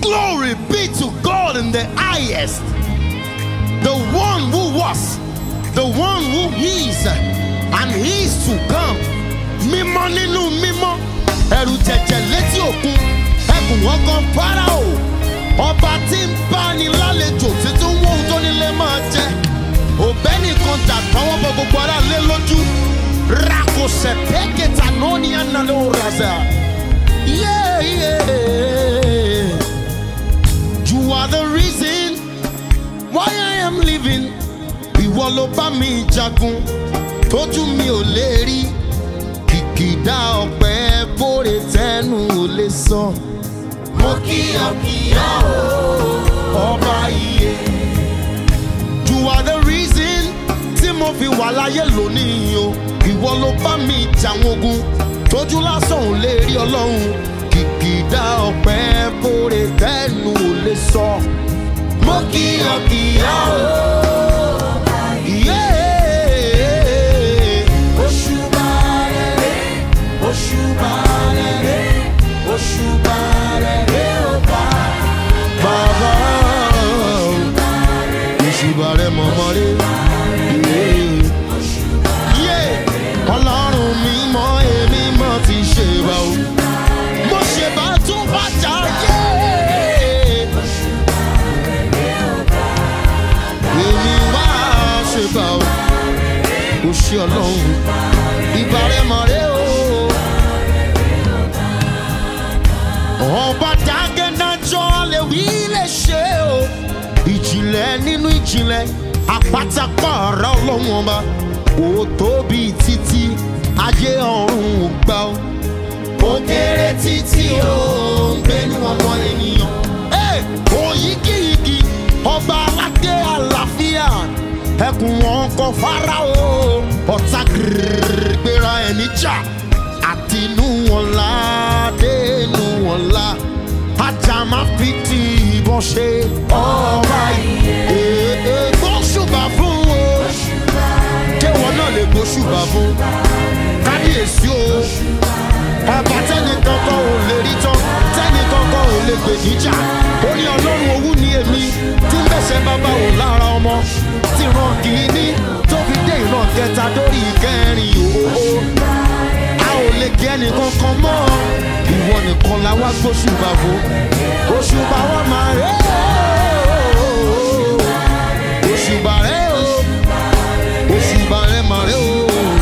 Glory be to God in the highest. The one who was, the one who is, and he is to come. Mímọ́ nínú mímọ́, ẹ̀rù jẹ̀jẹ̀ létí òkun, ẹkùn wọn kan Fáráò. Ọba tí ń bá ní lálejò títún wọ́n tó nílé máa jẹ. Òbẹ́ nìkan jà tọwọ́ bọ gbogbo ara lé lójú. Rakosẹ̀ pẹ́kẹ̀tà náà ní ànálẹ́ òràṣà. Yeah, yeah. You are the reason why I am living. Ìwọ ló bá mi jagun, tójú mi ò lè rí. Kìkìdá ọpẹ́ bóre tẹnu ò lè sọ. Mo kíyọ̀ o, ọba iye. You are the reason tí mo fi wà láyé lónìí o. Ìwọ ló bá mi jàwọn ogun, tójú lásán ò lè rí Ọlọ́run. Kìkìdá ọpẹ́ bóre tẹnu ò lè sọ. Mo kíyọ̀ o. Ọlọ́run mímọ́ èmi mọ́ ti ṣe bá o. Mo ṣe bá tún bàjá yé. Èmi wá ṣe bá o. Ó ṣe Ọlọ́run ìbàrẹ̀ mọ̀rẹ́ o. Ọba dágẹ́dájọ́ lè wí lè ṣe o. Ìjìnlẹ̀ nínú ìjìnlẹ̀ àpátápàrà Ọlọ́run ọba. Ó tóbi títí ayé ọ̀run ò gbà ó. Ó kéré títí ó ń gbénú ọmọ ènìyàn. Òyígíyigì ọba aládé àlàáfíà. Ẹkùn wọn kọ Fáráò. Ọ̀tá gbéra ẹ̀ níjà. Àtinú wọn lá dénú wọn lá. Ajá máa fi ti ìbọn ṣe ọba yìí. Gbóṣùbà fún o. Kéwọ́n náà lè gbóṣùbà fún. Kábíyèsí o. Ọba tẹ́ni kankan ò lè rí tán. Tẹ́ni kankan ò lè gbè níjà. Ó ní Ọlọ́run owú ni èmi. Tí ń bẹ̀ṣẹ̀ bàbá ò lára ọmọ. Tí ìran kìíní tó fi dé ìran kẹta dórí ìkẹrin òhò. A ò lè kí ẹnì kankan mọ́. Ìwọ nìkan la wá gbóṣùbà fún. Òṣùbà wọn máa rẹ̀ o. Òṣùbà rẹ̀ o. Òṣùbà rẹ̀ máa rẹ̀ o.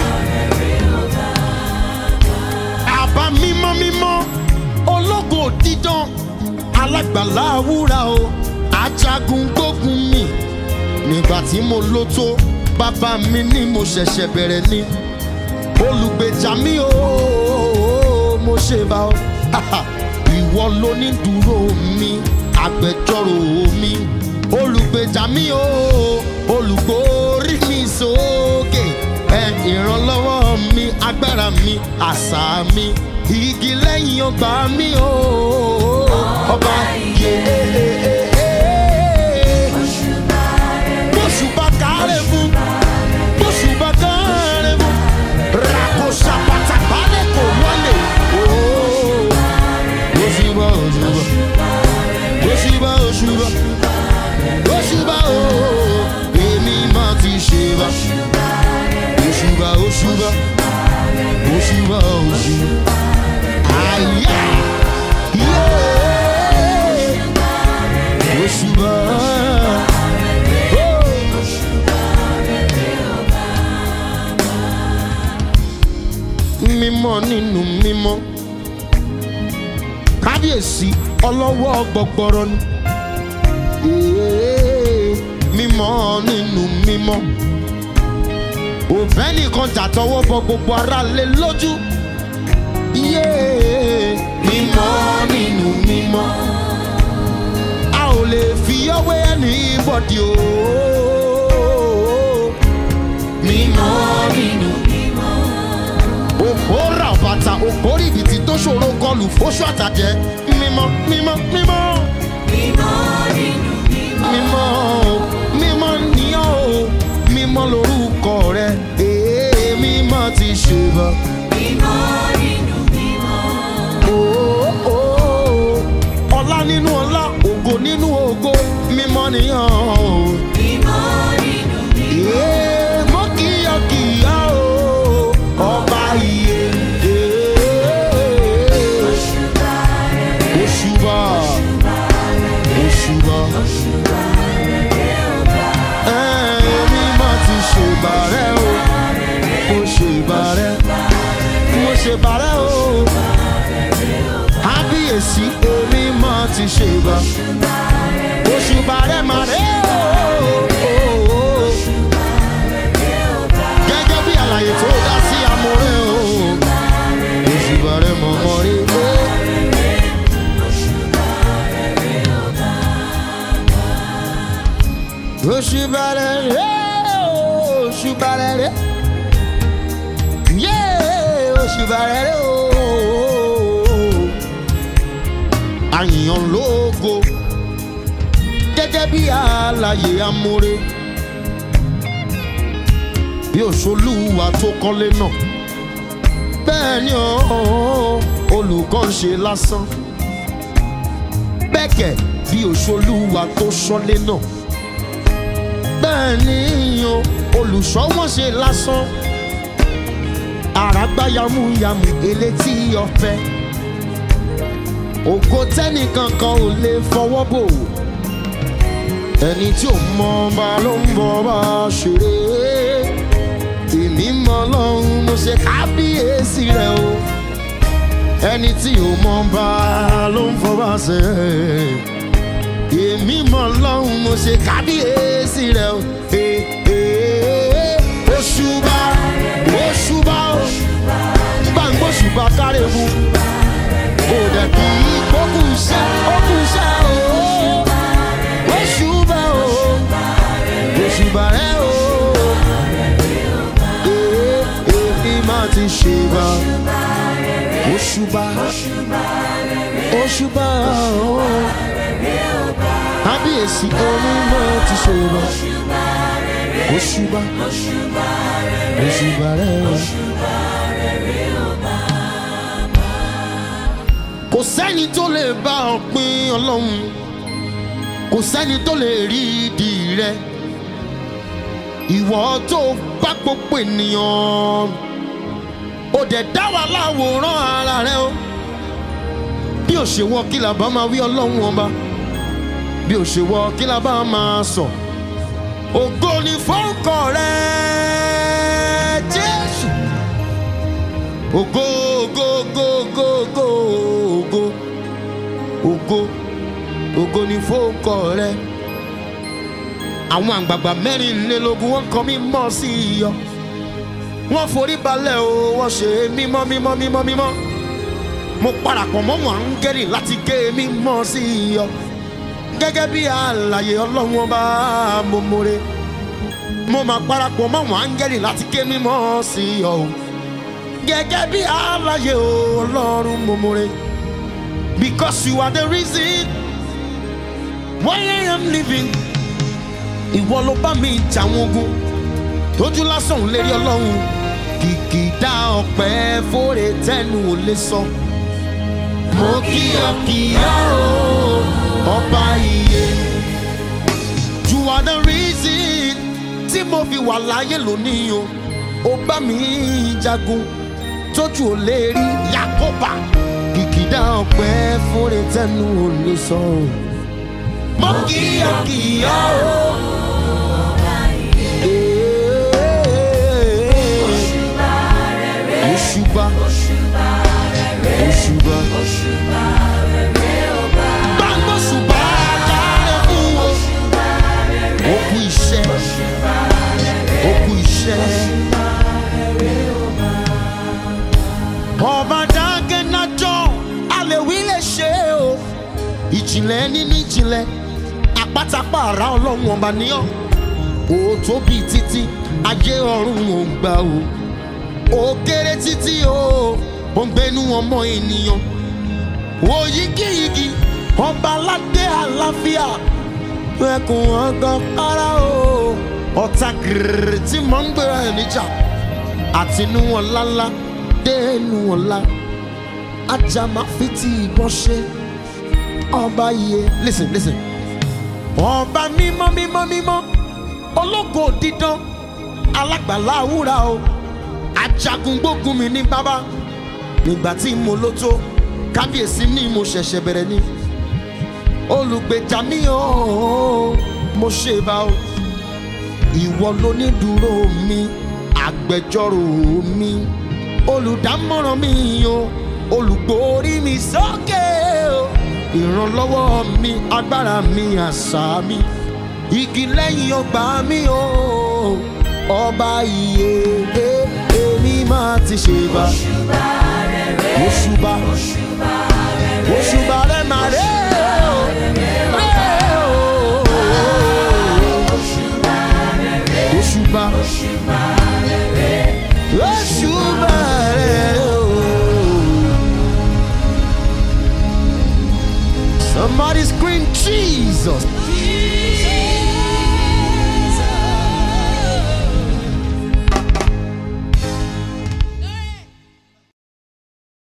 Àbá mímọ́ mímọ́, ológo dídán, alágbàlá wúrà o. Ajagun gbógun mi, nígbà tí mo ló tó, bàbá mi ní mo ṣẹ̀ṣẹ̀ bẹ̀rẹ̀ ni. Olùgbèjà mi o, mo ṣe bá ọ. Ìwọ ló ní dúró mi, agbẹjọ́rò mi. Olùgbèjà mi o, olùgbórí mi sókè. Ìrànlọ́wọ́ mi, agbára mi, àṣà mi. Igi lẹ́yìn ọgbà mi o, ọba yé. Bóṣùbà kárẹ̀ fún, bóṣùbà kárẹ̀ fún. Rakosa pátápálẹ̀ kò wọlé. Bóṣùbà òṣùbà, bóṣùbà òṣùbà, bóṣùbà o. Èmi máa ti ṣe bá. Òṣùbà òṣùbà, òṣùbà òṣùbà. Àyà yé. Òṣùbà. Mímọ́ nínú mímọ́. Kábíyèsí ọlọ́wọ́ gbọgbọrọ ni. Mímọ́ nínú mímọ́. Òfẹ́ nìkan jà tọwọ́ bọ gbogbo ara lé lójú. Mímọ́ nínú mímọ́. A ò lè fi ọwé ẹni bọ̀dì o. Mímọ́ nínú mímọ́. Òpó ra bàtà òpó rìbìtì tó ṣòro kọlù fóṣù àtàjẹ́. Mímọ́ mímọ́ mímọ́. Mímọ́ nínú mímọ́. Mímọ́ mímọ́ ní ọ́ o. Mímọ́ lórúkọ rẹ. Mímọ́ ti ṣe bá. Mímọ́ nínú mímọ́. Ọlá nínú ọlá. mímọ́ nìyàn o. Mo kíyọ̀ o ọba iye. Òṣùbà mímọ́ ti ṣèbà rẹ o. Mo ṣèbà rẹ o. Kábíyèsí mímọ́ ti ṣèbà. Òṣùbà rẹ mà rẹ o. Gẹ́gẹ́ bí àlàyé tó dá sí amúrẹ́ o. Òṣùbà rẹ mọ̀mọ́ rí o. Òṣùbà rẹ rẹ o. Òṣùbà rẹ rẹ. Òṣùbà rẹ rẹ o. Àyàn lógo gẹ́gẹ́ bí àlàyé amúre bí òṣòlúwa tó kọ́lé náà bẹ́ẹ̀ ni olùkọ́ ń ṣe lásán bẹ́ẹ̀kẹ̀ bí òṣòlúwa tó ṣọ́lé náà bẹ́ẹ̀ ni olùṣọ́ wọn ṣe lásán àràgbá yamuyamu elétí ọ̀fẹ́ ògo tẹ́nìkankan ò lè fọwọ́ bò ẹni tí ò mọ ọba ló ń bọ̀ bá ṣeré èmi mọ Ọlọ́run mo ṣe kábíyèsí rẹ o ẹni tí ò mọ ọba ló ń fọba ṣe èmi mọ Ọlọ́run mo ṣe kábíyèsí rẹ o. Òṣùbà òṣùbà o gbàngbò ṣùgbà kárẹ̀wò ó dẹ̀ kí kókù iṣẹ́ o. Òṣùbà o òṣùbà rẹ o èmi máa ti ṣèbà. Òṣùbà òṣùbà o kábíyèsí omi máa ti ṣèbà. Òṣùbà òṣùbà rẹ o. Kò sẹ́ni tó lè bá ọ pín Ọlọ́run, kò sẹ́ni tó lè rí ìdí rẹ. Ìwọ tó bá gbogbo ènìyàn ó dẹ̀ dá wa láwòrán ara rẹ o. Bí ò ṣe wọ kí la bá máa wí Ọlọ́run ọba, bí ò ṣe wọ kí la bá máa sọ. Ògo ni fọ́nkọ rẹ Jésù. Ògo ògo ògo ògo ògo ògo ògo ni fọ́nkọ rẹ. Àwọn àgbààgbà mẹ́rìnlélógún wọ́n kọ mímọ́ sí iyọ̀, wọ́n forí balẹ̀ o, wọ́n ṣe mímọ́ mímọ́ mímọ́ mímọ́. Mo parapọ̀ mọ́ wọn áńgẹ́lì láti ké mímọ́ sí iyọ̀. Gẹ́gẹ́ bí àlàyé Ọlọ́run ọba mo more, mo máa parapọ̀ mọ́ wọn áńgẹ́lì láti ké mímọ́ sí iyọ̀ o. Gẹ́gẹ́ bí àlàyé Ọlọ́run mo more, because you are the reason why I am living. Ìwọ ló bá mi jà wọn ogun tójú lásán ò lè rí Ọlọ́run. Kìkìdá ọpẹ́ fóore tẹnu ò lè sọ. Mo kíyọ̀ o ọba iye. You are the reason tí mo fi wà láyé lónìí o. Ó bá mi jagun tójú ò lè rí Yakoba. Kìkìdá ọpẹ́ fóore tẹnu ò lè sọ. Mo kíyọ̀ o. Òṣùbà òṣùbà gbàngbò ṣùbà kárẹ̀ fún o. Òkú iṣẹ́ òkú iṣẹ́. Ọba dágẹ́nájọ́ àlèwí lè ṣe o. Ìjìnlẹ̀ nínú ìjìnlẹ̀ àpátápá àrà Ọlọ́run ọba níyàn. Ó tóbi títí ayé ọ̀run ò gbà o. Ó kéré títí o, ó ń gbénú ọmọ ènìyàn. Wo yígíyígí ọba aládé àlàáfíà, ẹkùn ọgọ́ para o. Ọ̀tá gírírì tí mò ń gbéra ẹ̀ níjà, àtinú ọ̀la ńlá dénú ọ̀la. Ajá máa fi ti ìbọn ṣe ọba iye. Listen, listen. Ọba mímọ́ mímọ́ mímọ́, ológo dídán, alágbàlá wúrà o, ajagun gbógun mi ní bàbá. Nígbà tí mo ló tó, kábíyèsí ni mo ṣẹ̀ṣẹ̀ bẹ̀rẹ̀ ni. Olùgbèjà mi o, mo ṣe bá o. Ìwọ lónídùúró mi, agbẹjọ́rò mi, olùdámọ̀ràn mi o, olùgbórí mi sókè o. Ìrànlọ́wọ́ mi, agbára mi, àṣà mi, igi lẹ́yìn ọgbà mi o. Ọba iye èmi máa ti ṣe bá. Òṣùbà òṣùbà rẹ̀ máa rẹ̀ o. Òṣùbà òṣùbà rẹ̀ o. Somebody scream Jesus.